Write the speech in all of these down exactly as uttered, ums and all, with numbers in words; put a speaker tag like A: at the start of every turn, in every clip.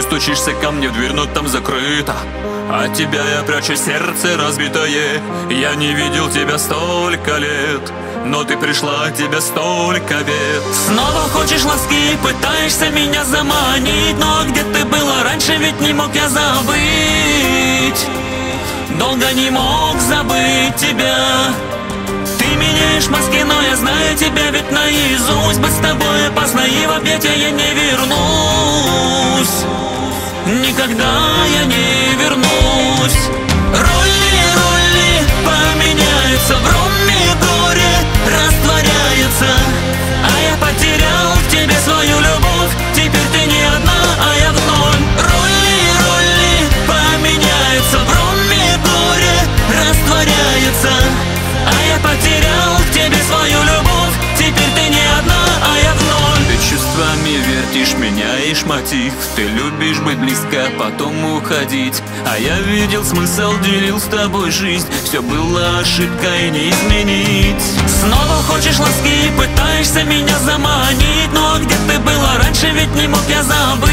A: стучишься ко мне в дверь, но там закрыто. От тебя я прячу сердце разбитое. Я не видел тебя столько лет, но ты пришла, от тебя столько бед. Снова хочешь ласки, пытаешься меня заманить. Но где ты была раньше, ведь не мог я забыть. Долго не мог забыть тебя. Ты меняешь маски, но я знаю тебя ведь наизусть. Быть с тобой опасно, и в объятия я не вернусь. Никогда я не вернусь. Роли, роли поменяются, в роме горе растворяется. А я потерял к тебе свою любовь. Теперь ты не одна, а я вновь. Роли, роли поменяются, в роме горе растворяется. А я потерял к тебе свою любовь. Теперь ты не одна, а я вновь. Ты чувствами вертишь, меняешь мотив. Ты любишь быть близко, потом уходить. А я видел смысл, делил с тобой жизнь. Все было ошибкой, не изменить. Снова хочешь ласки, пытаешься меня заманить. Ну а где ты была раньше, ведь не мог я забыть.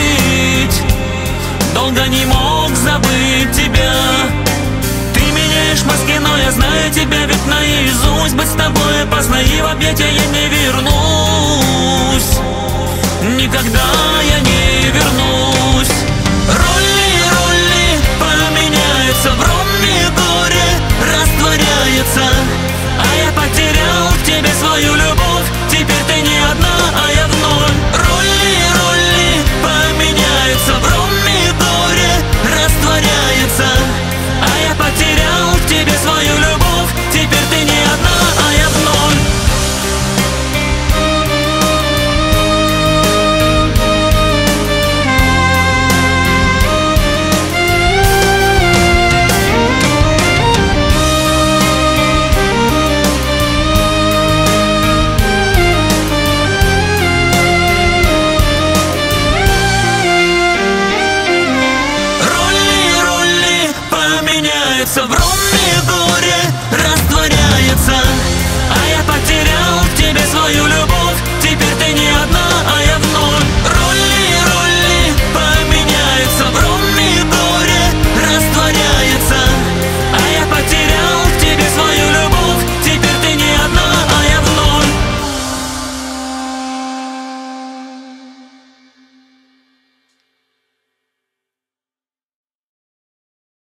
A: Долго не мог забыть тебя. Маски, но я знаю тебя ведь наизусть. Быть с тобой опасно, и в объятия я не вернусь. Никогда я не вернусь. Роли, роли поменяются, в роме горе растворяется. А я потерял к тебе свою любовь. Теперь ты не одна, а я